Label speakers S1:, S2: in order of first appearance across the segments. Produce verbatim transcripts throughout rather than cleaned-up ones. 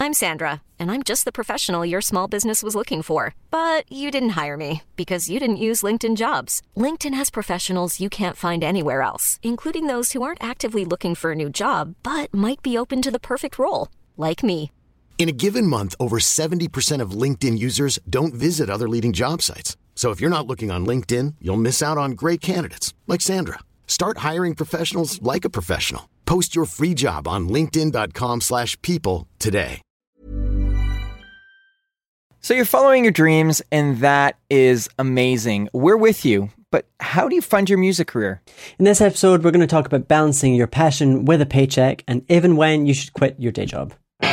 S1: I'm Sandra, and I'm just the professional your small business was looking for. But you didn't hire me because you didn't use LinkedIn Jobs. LinkedIn has professionals you can't find anywhere else, including those who aren't actively looking for a new job, but might be open to the perfect role, like me.
S2: In a given month, over seventy percent of LinkedIn users don't visit other leading job sites. So if you're not looking on LinkedIn, you'll miss out on great candidates like Sandra. Start hiring professionals like a professional. Post your free job on linkedin.com slash people today.
S3: So you're following your dreams, and that is amazing. We're with you, but how do you fund your music career?
S4: In this episode, we're going to talk about balancing your passion with a paycheck and even when you should quit your day job.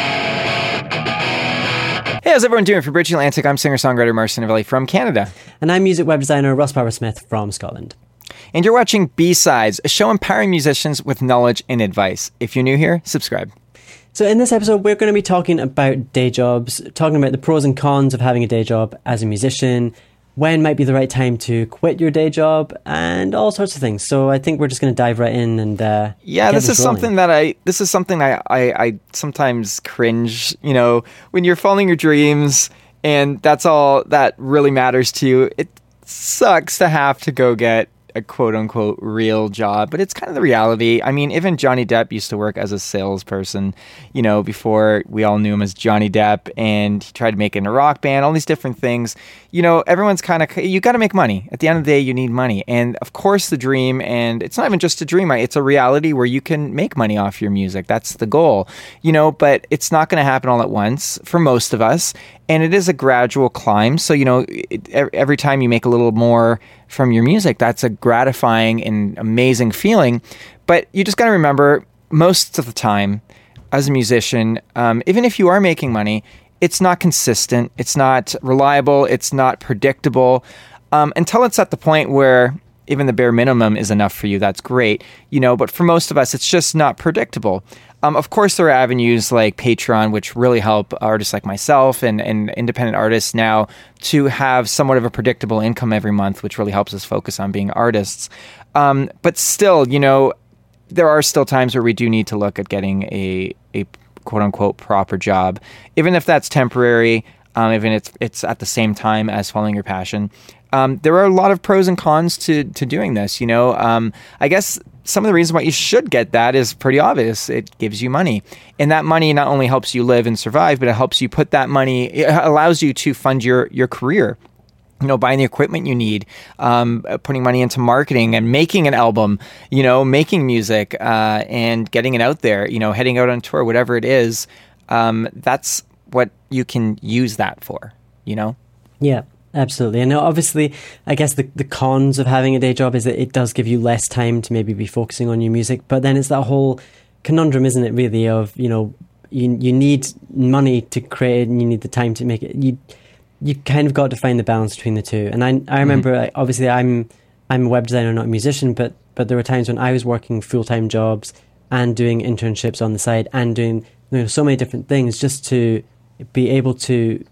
S3: Hey, how's everyone doing? For Bridge Atlantic, I'm singer-songwriter Marcin Novelli from Canada.
S4: And I'm music web designer Russ Power-Smith from Scotland.
S3: And you're watching B-Sides, a show empowering musicians with knowledge and advice. If you're new here, subscribe.
S4: So in this episode, we're going to be talking about day jobs, talking about the pros and cons of having a day job as a musician, when might be the right time to quit your day job, and all sorts of things. So I think we're just going to dive right in and uh,
S3: yeah,
S4: get
S3: this is
S4: rolling.
S3: something that I this is something I, I I sometimes cringe. You know, when you're following your dreams and that's all that really matters to you, it sucks to have to go get a quote-unquote real job, but it's kind of the reality. I mean, even Johnny Depp used to work as a salesperson, you know, before we all knew him as Johnny Depp, and he tried to make it in a rock band, all these different things. You know, everyone's kind of, you got to make money. At the end of the day, you need money. And of course, the dream, and it's not even just a dream, it's a reality where you can make money off your music. That's the goal, you know, but it's not going to happen all at once for most of us. And it is a gradual climb. So, you know, it, every time you make a little more from your music, that's a gratifying and amazing feeling. But you just got to remember, most of the time, as a musician, um, even if you are making money, it's not consistent, it's not reliable, it's not predictable, um, until it's at the point where even the bare minimum is enough for you. That's great, you know, but for most of us, it's just not predictable. Um, of course, there are avenues like Patreon, which really help artists like myself and, and independent artists now to have somewhat of a predictable income every month, which really helps us focus on being artists. Um, but still, you know, there are still times where we do need to look at getting a, a quote-unquote proper job, even if that's temporary, um, even if it's, it's at the same time as following your passion. Um, there are a lot of pros and cons to to doing this, you know. Um, I guess some of the reasons why you should get that is pretty obvious. It gives you money. And that money not only helps you live and survive, but it helps you put that money, it allows you to fund your, your career. You know, buying the equipment you need, um, putting money into marketing and making an album, you know, making music uh, and getting it out there, you know, heading out on tour, whatever it is. Um, that's what you can use that for, you know?
S4: Yeah. Absolutely. And obviously, I guess the, the cons of having a day job is that it does give you less time to maybe be focusing on your music. But then it's that whole conundrum, isn't it, really, of, you know, you you need money to create it and you need the time to make it. You you kind of got to find the balance between the two. And I I remember, mm-hmm. obviously, I'm I'm a web designer, not a musician, but but there were times when I was working full-time jobs and doing internships on the side and doing, you know, so many different things just to be able to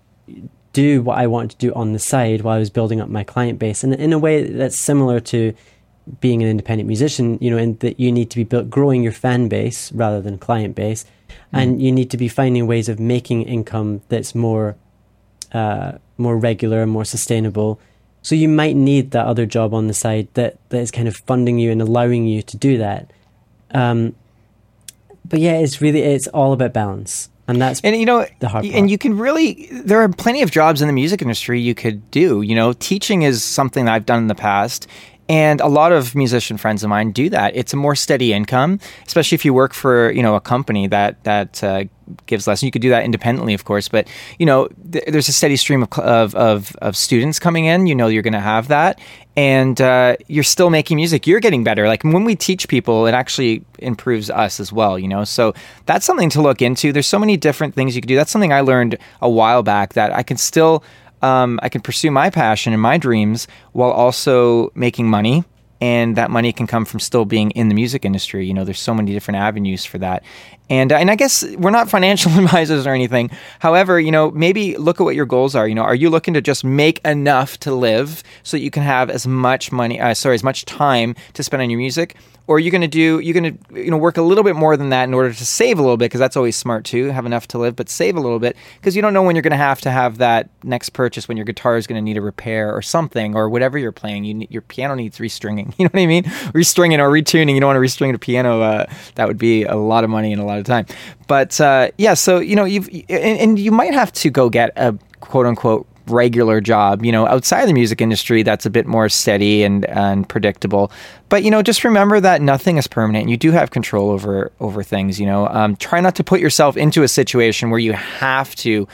S4: do what I wanted to do on the side while I was building up my client base. And in a way that's similar to being an independent musician, you know, in that you need to be built, growing your fan base rather than client base. Mm. And you need to be finding ways of making income that's more, uh, more regular and more sustainable. So you might need that other job on the side that, that is kind of funding you and allowing you to do that. Um, but yeah, it's really, it's all about balance. And that's
S3: and you know,
S4: the hard part.
S3: And you can really, there are plenty of jobs in the music industry you could do. You know, teaching is something that I've done in the past. And a lot of musician friends of mine do that. It's a more steady income, especially if you work for, you know, a company that that uh, gives lessons. You could do that independently, of course, but you know, th- there's a steady stream of, of of of students coming in. You know, you're going to have that, and uh, you're still making music. You're getting better. Like when we teach people, it actually improves us as well. You know, so that's something to look into. There's so many different things you can do. That's something I learned a while back that I can still. Um, I can pursue my passion and my dreams while also making money, and that money can come from still being in the music industry. You know, there's so many different avenues for that. And, uh, and I guess we're not financial advisors or anything. However, you know, maybe look at what your goals are. You know, are you looking to just make enough to live so that you can have as much money, uh, sorry, as much time to spend on your music? Or are you going to do, you're going to, you know, work a little bit more than that in order to save a little bit, because that's always smart too, have enough to live, but save a little bit, because you don't know when you're going to have to have that next purchase, when your guitar is going to need a repair or something, or whatever you're playing. You need, your piano needs restringing, you know what I mean? Restringing or retuning. You don't want to restring a piano. Uh, that would be a lot of money and a lot of time. But uh, yeah, so, you know, you've, and, and you might have to go get a quote unquote regular job, you know, outside the music industry that's a bit more steady and and predictable. But, you know, just remember that nothing is permanent. You do have control over over things, you know. Um, try not to put yourself into a situation where you have to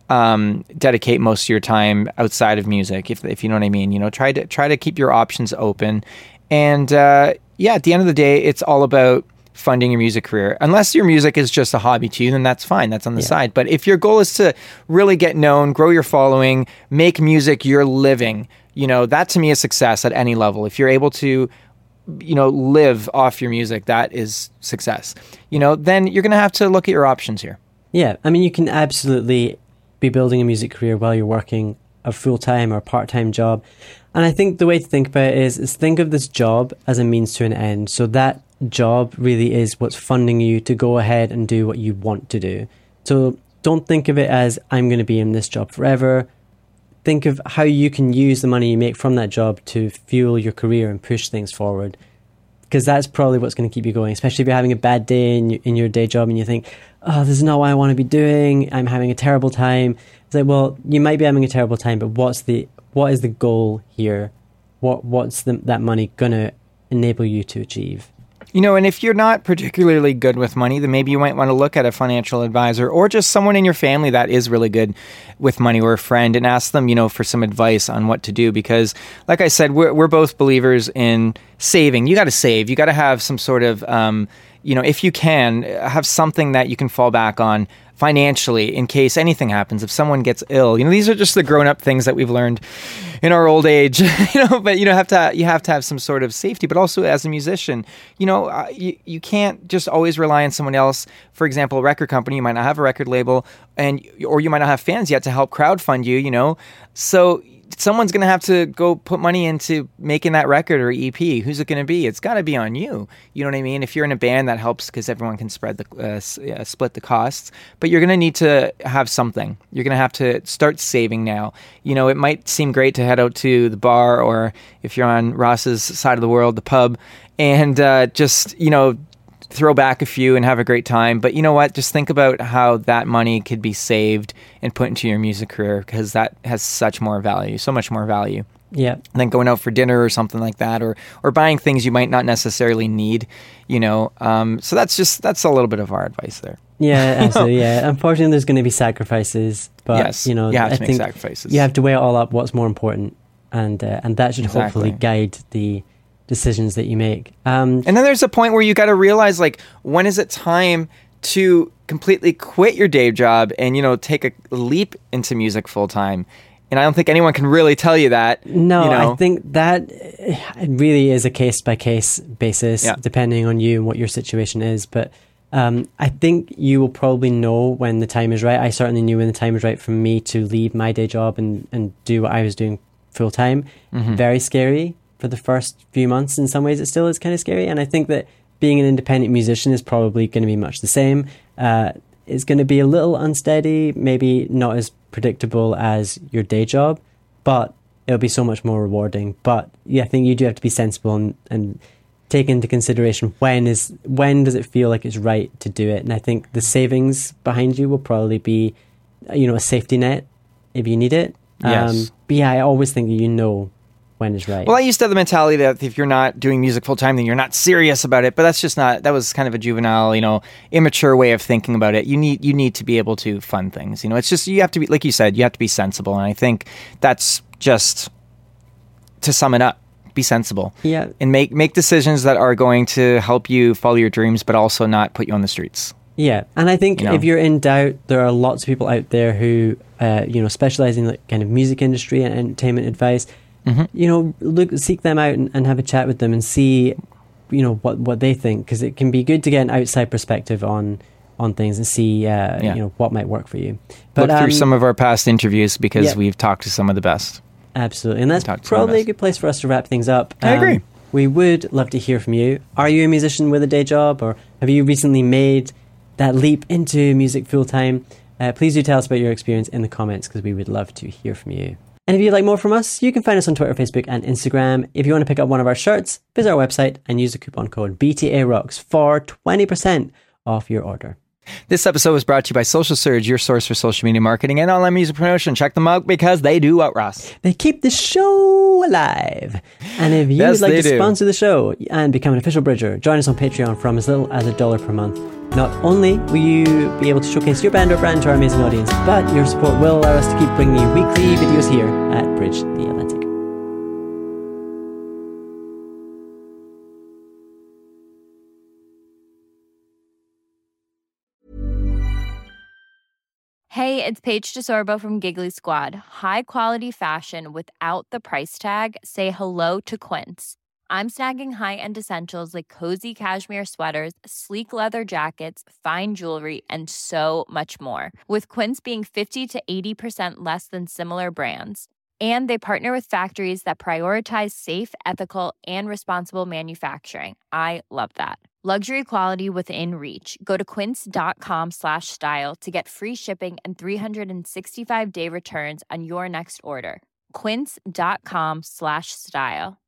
S3: um, dedicate most of your time outside of music, if if you know what I mean. You know, try to try to keep your options open. And uh, yeah, at the end of the day, it's all about funding your music career. Unless your music is just a hobby to you, then that's fine. That's on the yeah. side. But if your goal is to really get known, grow your following, make music your living, you know, that to me is success at any level. If you're able to, you know, live off your music, that is success. You know, then you're going to have to look at your options here.
S4: Yeah. I mean, you can absolutely be building a music career while you're working a full-time or part-time job. And I think the way to think about it is, is think of this job as a means to an end. So that job really is what's funding you to go ahead and do what you want to do. So don't think of it as, I'm going to be in this job forever. Think of how you can use the money you make from that job to fuel your career and push things forward. Because that's probably what's going to keep you going, especially if you're having a bad day in your, in your day job and you think, oh, this is not what I want to be doing. I'm having a terrible time. It's like, well, you might be having a terrible time, but what's the what is the goal here? What What's the, that money going to enable you to achieve?
S3: You know, and if you're not particularly good with money, then maybe you might want to look at a financial advisor or just someone in your family that is really good with money, or a friend, and ask them, you know, for some advice on what to do. Because like I said, we're, we're both believers in saving. You got to save. You got to have some sort of, um, you know, if you can, have something that you can fall back on financially in case anything happens, if someone gets ill. You know, these are just the grown-up things that we've learned in our old age, you know, but you know, have to, you have to have some sort of safety. But also as a musician, you know, uh, you, you can't just always rely on someone else. For example, a record company, you might not have a record label, and or you might not have fans yet to help crowdfund you, you know. So someone's going to have to go put money into making that record or E P. Who's it going to be? It's got to be on you. You know what I mean? If you're in a band, that helps because everyone can spread the uh, uh, split the costs. But you're going to need to have something. You're going to have to start saving now. You know, it might seem great to head out to the bar, or if you're on Ross's side of the world, the pub, and uh, just, you know, throw back a few and have a great time. But you know what? Just think about how that money could be saved and put into your music career, because that has such more value, so much more value.
S4: Yeah.
S3: Than going out for dinner or something like that, or or buying things you might not necessarily need, you know. Um, so that's just, that's a little bit of our advice there.
S4: Yeah, absolutely. Yeah. Unfortunately, there's going to be sacrifices, but
S3: yes,
S4: you know,
S3: you have to
S4: I
S3: make
S4: think
S3: sacrifices.
S4: You have to weigh it all up, what's more important, and uh, and that should
S3: exactly.
S4: hopefully guide the decisions that you make. Um,
S3: and then there's a point where you got to realize, like, when is it time to completely quit your day job and, you know, take a leap into music full time? And I don't think anyone can really tell you that.
S4: No,
S3: you know?
S4: I think that it really is a case by case basis, yeah. depending on you and what your situation is. But um, I think you will probably know when the time is right. I certainly knew when the time was right for me to leave my day job and, and do what I was doing full time. Mm-hmm. Very scary. For the first few months, in some ways it still is kind of scary, and I think that being an independent musician is probably going to be much the same. Uh, it's going to be a little unsteady, maybe not as predictable as your day job, but it'll be so much more rewarding. But yeah, I think you do have to be sensible and, and take into consideration when is when does it feel like it's right to do it. And I think the savings behind you will probably be, you know, a safety net if you need it.
S3: Yes.
S4: Um, but yeah, I always think that you know when is right.
S3: Well, I used to have the mentality that if you're not doing music full time, then you're not serious about it. But that's just not, that was kind of a juvenile, you know, immature way of thinking about it. You need, you need to be able to fund things. You know, it's just, you have to be, like you said, you have to be sensible. And I think that's just, to sum it up, be sensible.
S4: Yeah.
S3: And make, make decisions that are going to help you follow your dreams, but also not put you on the streets.
S4: Yeah, and I think
S3: you know?
S4: if you're in doubt, there are lots of people out there who, uh, you know, specialize in like kind of music industry and entertainment advice. Mm-hmm. You know, look, seek them out and, and have a chat with them and see, you know, what, what they think, because it can be good to get an outside perspective on on things and see uh,
S3: Yeah.
S4: you know what might work for you. But
S3: Look through
S4: um,
S3: some of our past interviews because
S4: yeah.
S3: we've talked to some of the best.
S4: Absolutely, and that's
S3: Talk to some of
S4: probably a
S3: us.
S4: good place for us to wrap things up.
S3: I agree.
S4: We would love to hear from you. Are you a musician with a day job, or have you recently made that leap into music full time? Uh, please do tell us about your experience in the comments, because we would love to hear from you. And if you'd like more from us, you can find us on Twitter, Facebook, and Instagram. If you want to pick up one of our shirts, visit our website and use the coupon code B T A Rocks for twenty percent off your order.
S3: This episode was brought to you by Social Surge, your source for social media marketing and online music promotion. Check them out because they do what, Ross?
S4: They keep the show alive. And if you
S3: Yes,
S4: would like
S3: they
S4: to
S3: do.
S4: sponsor the show and become an official Bridger, join us on Patreon from as little as a dollar per month. Not only will you be able to showcase your band or brand to our amazing audience, but your support will allow us to keep bringing you weekly videos here at Bridge the Atlantic.
S5: Hey, it's Paige DeSorbo from Giggly Squad. High quality fashion without the price tag. Say hello to Quince. I'm snagging high-end essentials like cozy cashmere sweaters, sleek leather jackets, fine jewelry, and so much more. With Quince being fifty to eighty percent less than similar brands. And they partner with factories that prioritize safe, ethical, and responsible manufacturing. I love that. Luxury quality within reach. Go to quince.com slash style to get free shipping and three sixty-five day returns on your next order. Quince.com slash style.